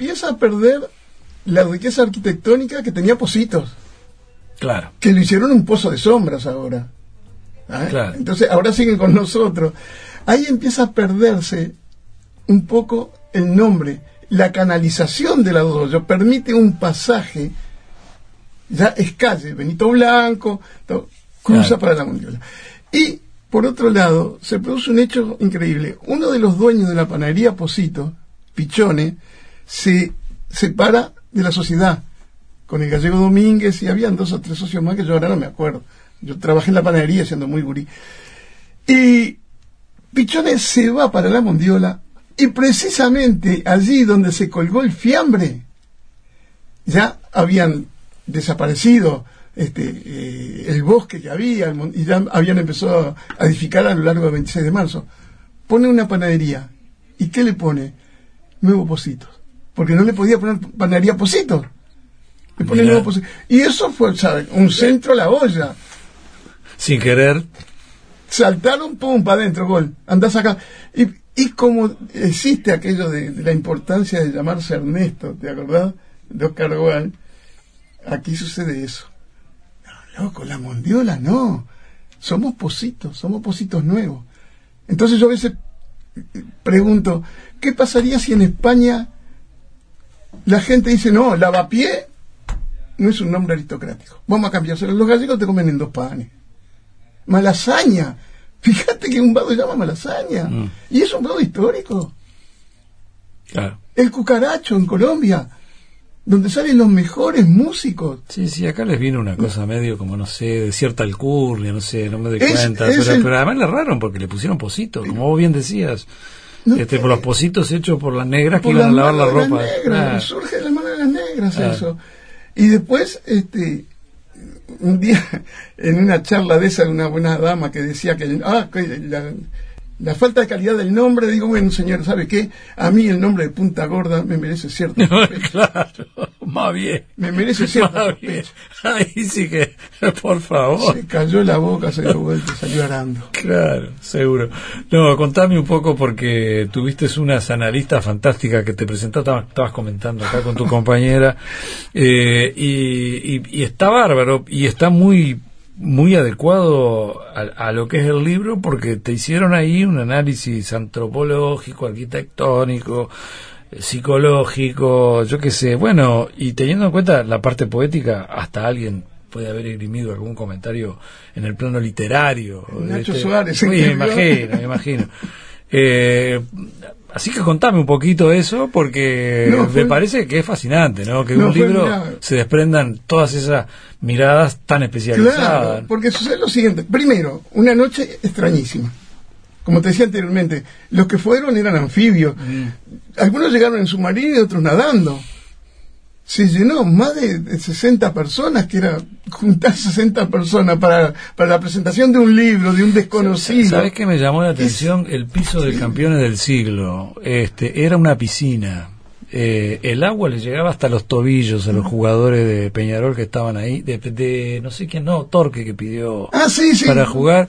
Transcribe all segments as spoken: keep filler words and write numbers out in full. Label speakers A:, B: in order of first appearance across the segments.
A: empieza a perder la riqueza arquitectónica que tenía Pocitos.
B: Claro.
A: Que lo hicieron un pozo de sombras ahora. ¿Ah?
B: Claro.
A: Entonces ahora siguen con nosotros. Ahí empieza a perderse un poco el nombre. La canalización de la Dos Hoyos permite un pasaje, ya es calle, Benito Blanco, todo, cruza claro. para la Mondiola. Y por otro lado, se produce un hecho increíble. Uno de los dueños de la panadería Pocito, Pichone, se separa de la sociedad con el gallego Domínguez, y habían dos o tres socios más que yo ahora no me acuerdo. Yo trabajé en la panadería siendo muy gurí. Y Pichone se va para la Mondiola, y precisamente allí donde se colgó el fiambre, ya habían desaparecido este eh, el bosque que había, el, y ya habían empezado a edificar a lo largo del veintiséis de marzo. Pone una panadería. ¿Y qué le pone? Nuevo Pocitos. Porque no le podía poner panadería Pocitos. Le pone Nuevo Pocitos. Y eso fue, ¿sabes? Un centro a la olla.
B: Sin querer.
A: Saltaron, pum, para adentro, gol. Andás acá. Y, y como existe aquello de, de la importancia de llamarse Ernesto, ¿te acordás? De Oscar Wilde. Aquí sucede eso. No, loco, la Mondiola no. Somos Pocitos, somos Pocitos nuevos. Entonces yo a veces pregunto, ¿qué pasaría si en España la gente dice, no, Lavapié no es un nombre aristocrático, vamos a cambiárselo? Los gallegos te comen en dos panes. Malasaña, fíjate que un vado se llama Malasaña, mm. y es un vado histórico.
B: Claro.
A: El Cucaracho en Colombia, donde salen los mejores músicos.
B: Sí, sí, acá les viene una cosa medio como, no sé, de cierta alcurnia, no sé, no me doy es, cuenta, es pero, el... pero además le erraron porque le pusieron Pocitos, como vos bien decías, no, este, por los Pocitos hechos por las negras que iban a lavar la ropa.
A: Negras, ah. Surge de la mano de las negras ah. eso. Y después, este, un día, en una charla de esa de una buena dama que decía que, ah, que la... la falta de calidad del nombre, digo, bueno, señor, ¿sabe qué? A mí el nombre de Punta Gorda me merece cierto respeto.
B: Claro, más bien.
A: Me merece cierto
B: más
A: respeto.
B: Bien. Ahí sí que, por favor.
A: Se cayó la boca, se dio vuelta y salió arando.
B: Claro, seguro. No, contame un poco, porque tuviste unas analistas fantásticas que te presentaste, estabas comentando acá con tu compañera, eh, y, y, y está bárbaro, y está muy... muy adecuado a, a lo que es el libro, porque te hicieron ahí un análisis antropológico, arquitectónico, psicológico, yo qué sé, bueno, y teniendo en cuenta la parte poética, hasta alguien puede haber esgrimido algún comentario en el plano literario.
A: Nacho
B: este,
A: Suárez.
B: Sí, me imagino, me imagino. Eh, así que contame un poquito eso, porque no, fue, me parece que es fascinante, ¿no? Que no, un libro fue, se desprendan todas esas miradas tan especializadas.
A: Claro, porque sucede lo siguiente. Primero, una noche extrañísima. Como te decía anteriormente, los que fueron eran anfibios. Mm. Algunos llegaron en submarino y otros nadando. Se llenó más de, de sesenta personas, que era juntar sesenta personas para, para la presentación de un libro, de un desconocido.
B: ¿Sabes qué me llamó la atención? Es, el piso de sí. Campeones del Siglo. Este, era una piscina. Eh, el agua le llegaba hasta los tobillos a los jugadores de Peñarol que estaban ahí. De, de no sé quién, no, Torque, que pidió
A: ah, sí, sí.
B: para jugar.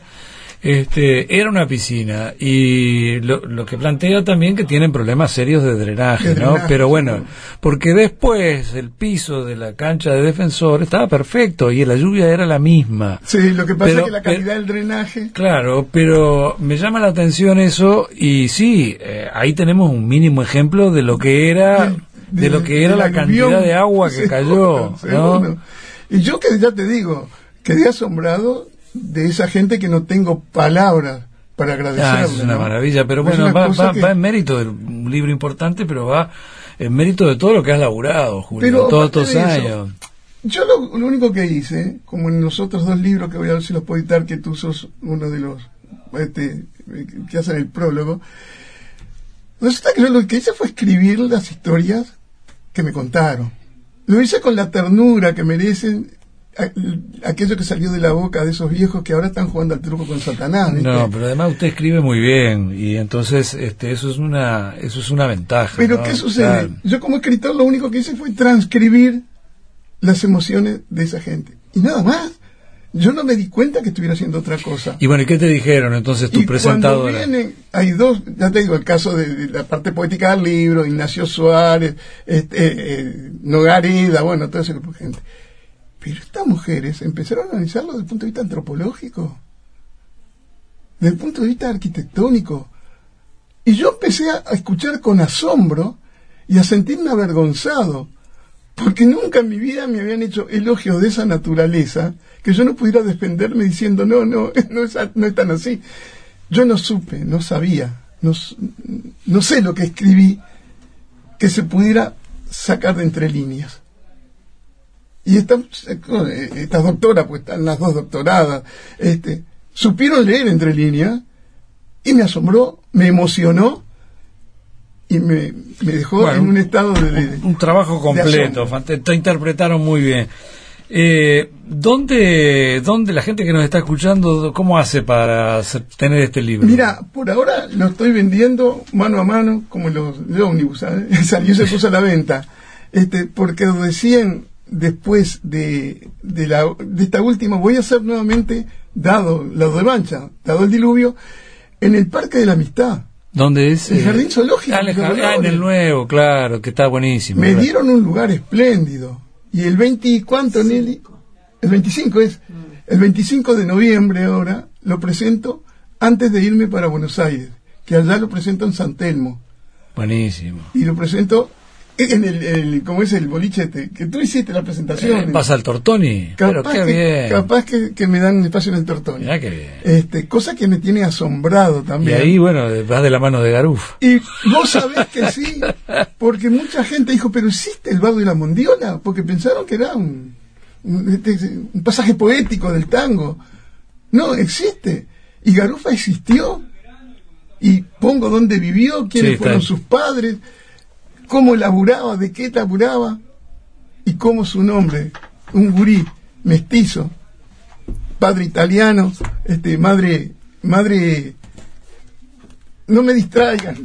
B: Este, era una piscina, y lo, lo que plantea también que tienen problemas serios de drenaje, de ¿no? Drenaje, pero bueno, sí. Porque después el piso de la cancha de Defensor estaba perfecto y la lluvia era la misma.
A: Sí, lo que pasa
B: pero,
A: es que la calidad del drenaje...
B: Claro, pero me llama la atención eso, y sí, eh, ahí tenemos un mínimo ejemplo de lo que era, de, de, de lo que era la cantidad aluvión, de agua que cayó, ¿no?
A: ¿no? Y yo que ya te digo, quedé asombrado de esa gente que no tengo palabras para agradecerle.
B: Ah, es una
A: ¿no?
B: maravilla, pero
A: es
B: bueno, va, va,
A: que...
B: va en mérito de un libro importante, pero va en mérito de todo lo que has laburado, Julio, pero todos estos años.
A: Yo lo, lo único que hice, como en los otros dos libros que voy a ver si los puedo editar, que tú sos uno de los este, que hacen el prólogo, resulta que yo lo que hice fue escribir las historias que me contaron. Lo hice con la ternura que merecen aquello que salió de la boca de esos viejos que ahora están jugando al truco con Satanás, ¿viste?
B: No, pero además usted escribe muy bien, y entonces este eso es una eso es una ventaja.
A: Pero
B: ¿no?
A: ¿qué sucede?
B: Claro.
A: Yo como escritor lo único que hice fue transcribir las emociones de esa gente y nada más. Yo no me di cuenta que estuviera haciendo otra cosa.
B: Y bueno, ¿y qué te dijeron entonces tu
A: y
B: presentadora?
A: Cuando vienen, hay dos, ya te digo, el caso de, de la parte poética del libro, Ignacio Suárez, este, eh, eh, Nogareda, bueno, todo ese grupo de gente. Pero estas mujeres empezaron a analizarlo desde el punto de vista antropológico, desde el punto de vista arquitectónico. Y yo empecé a escuchar con asombro y a sentirme avergonzado, porque nunca en mi vida me habían hecho elogios de esa naturaleza que yo no pudiera defenderme diciendo no, no, no es, no es tan así. Yo no supe, no sabía, no, no sé lo que escribí que se pudiera sacar de entre líneas. Y estas esta doctoras, pues están las dos doctoradas, este, supieron leer entre líneas y me asombró, me emocionó y me, me dejó bueno, en un estado de, de
B: un trabajo completo, te, te interpretaron muy bien. Eh, ¿dónde, ¿Dónde la gente que nos está escuchando, cómo hace para tener este libro?
A: Mira, por ahora lo estoy vendiendo mano a mano, como los de ómnibus, ¿sabes? Salió, se puso a la venta, este, porque recién después de, de, la, de esta última voy a hacer nuevamente, dado la revancha, dado el diluvio, en el Parque de la Amistad.
B: ¿Dónde es?
A: El Jardín Zoológico.
B: Ah, el jardín, ah, en el nuevo, claro, que está buenísimo.
A: Me
B: claro.
A: dieron un lugar espléndido. Y el veinte, ¿cuánto, Nelly? El veinticinco es. El veinticinco de noviembre ahora lo presento antes de irme para Buenos Aires, que allá lo presento en San Telmo.
B: Buenísimo.
A: Y lo presento en el, el ¿cómo es el bolichete? Que tú hiciste la presentación.
B: Eh, ¿Vas al Tortoni?
A: Capaz,
B: Pero qué
A: que,
B: bien.
A: capaz que, que me dan espacio en el Tortoni.
B: Mirá qué bien.
A: Este, cosa que me tiene asombrado también.
B: Y ahí, bueno, vas de la mano de Garufo.
A: Y vos sabés que sí, porque mucha gente dijo, pero ¿existe el Bardo y la Mondiola? Porque pensaron que era un, un, un pasaje poético del tango. No, existe. Y Garufa existió. Y pongo dónde vivió, quiénes
B: sí,
A: fueron sus padres, cómo laburaba, de qué laburaba, y cómo su nombre, un gurí mestizo, padre italiano, este, madre, madre, no me distraigan,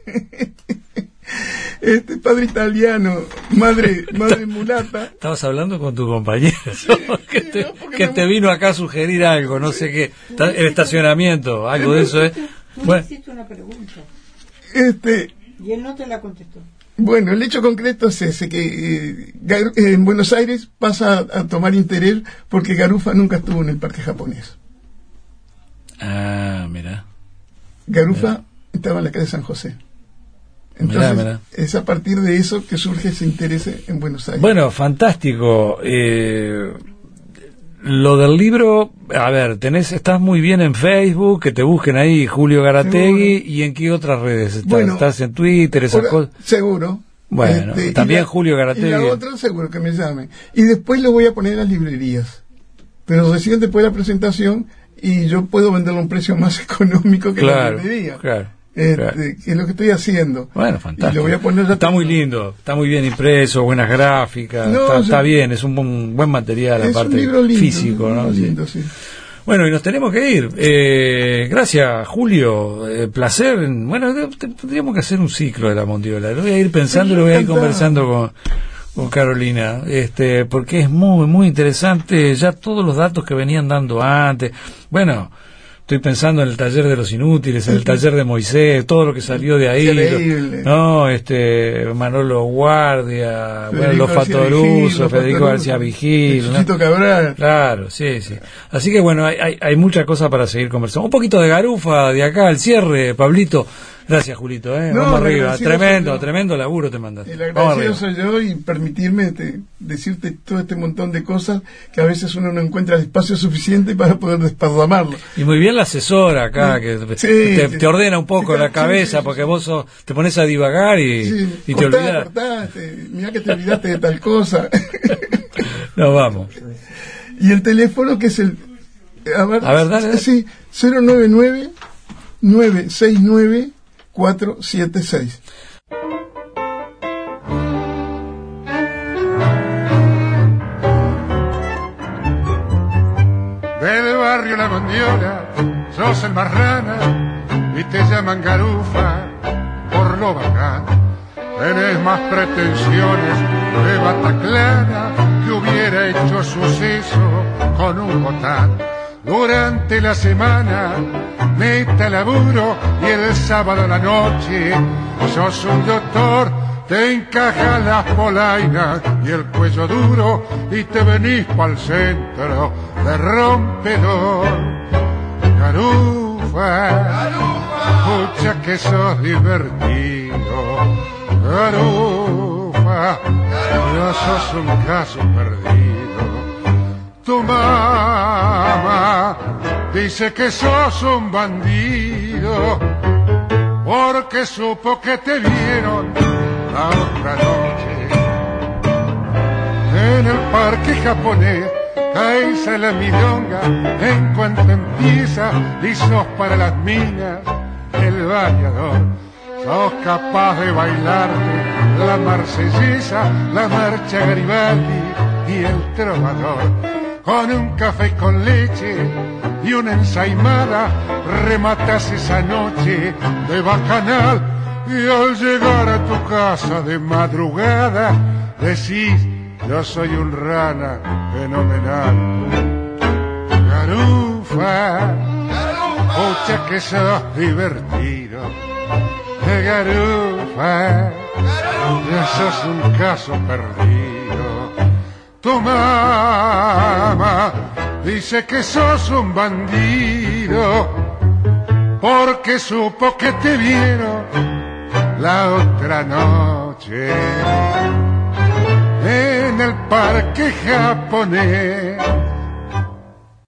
A: este, padre italiano, madre, madre mulata.
B: Estabas hablando con tu compañero,
A: sí,
B: que, te,
A: no,
B: que te vino acá a sugerir algo, no sé qué, el estacionamiento, algo de eso, ¿eh?
C: Tú
B: bueno.
C: me hiciste una pregunta.
A: Este,
C: y él no te la contestó.
A: Bueno, el hecho concreto es ese, que eh, Gar- eh, en Buenos Aires pasa a, a tomar interés porque Garufa nunca estuvo en el parque japonés.
B: Ah, mira.
A: Garufa
B: mirá.
A: estaba en la calle San José. Entonces, mirá, mirá. Es a partir de eso que surge ese interés en Buenos Aires.
B: Bueno, fantástico. Eh, lo del libro, a ver, tenés, estás muy bien en Facebook, que te busquen ahí Julio Garategui. Seguro. ¿Y en qué otras redes estás?
A: Bueno,
B: ¿Estás en Twitter, esas
A: ahora,
B: cosas?
A: Seguro.
B: Bueno, este, también
A: la,
B: Julio Garategui.
A: Y la otra seguro que me llame. Y después lo voy a poner en las librerías. Pero recién después de la presentación, y yo puedo venderlo a un precio más económico que
B: claro,
A: la librería.
B: Claro.
A: Este,
B: claro.
A: Que es lo que estoy haciendo.
B: Bueno, fantástico.
A: Y lo voy a poner ya
B: está muy lindo, está muy bien impreso, buenas gráficas, no, está, yo, está bien, es un buen, buen material,
A: es
B: aparte
A: un libro lindo,
B: físico,
A: un
B: ¿no?
A: libro lindo, sí.
B: Sí. Bueno, y nos tenemos que ir. Eh, gracias, Julio. Eh, placer. Bueno, tendríamos que hacer un ciclo de la Mondiola. Lo voy a ir pensando y lo voy a ir conversando con, con Carolina, este, porque es muy, muy interesante ya todos los datos que venían dando antes. Bueno, estoy pensando en el taller de los inútiles, en el taller de Moisés, todo lo que salió de ahí.
A: Increíble.
B: No, este, Manolo Guardia, Federico bueno, los Fatoruso, Federico García Vigil,
A: ¿no?
B: Cabral. Claro, sí, sí. Así que bueno, hay, hay, hay mucha cosa para seguir conversando. Un poquito de garufa de acá al cierre, Pablito. Gracias, Julito, ¿eh?
A: No,
B: vamos arriba. Tremendo, tremendo laburo te mandaste.
A: El agradecido soy yo y permitirme te, decirte todo este montón de cosas que a veces uno no encuentra el espacio suficiente para poder desparramarlo.
B: Y muy bien la asesora acá, que
A: sí,
B: te,
A: sí,
B: te ordena un poco
A: sí,
B: la
A: sí,
B: cabeza,
A: sí,
B: porque
A: sí.
B: vos sos, te pones a divagar y,
A: sí,
B: y
A: cortá,
B: te olvidás.
A: Cortá, te, mirá que te olvidaste de tal cosa.
B: Nos vamos.
A: Y el teléfono que es el... A ver,
B: a ver dale.
A: Sí, cero nueve nueve, nueve seis nueve, cuatro siete seis.
D: Del barrio La Mondiola, sos el marrana y te llaman garufa por lo bacán. Tenés más pretensiones de Bataclana que hubiera hecho suceso con un botán. Durante la semana, neta laburo, y el sábado a la noche, sos un doctor, te encajan las polainas y el cuello duro, y te venís pa'l centro de rompedor. Garufa, escucha que sos divertido. Garufa, no sos un caso perdido. Tu mamá dice que sos un bandido, porque supo que te vieron la otra noche en el parque japonés. Caes a la milonga en cuanto empieza, y sos para las minas el bañador. Sos capaz de bailar la marsellesa, la marcha Garibaldi y el trovador. Con un café con leche y una ensaimada rematas esa noche de bacanal, y al llegar a tu casa de madrugada decís: yo soy un rana fenomenal. Garufa, escucha que sos divertido. Garufa, ya sos un caso perdido. Tu mamá dice que sos un bandido, porque supo que te vieron la otra noche en el parque japonés.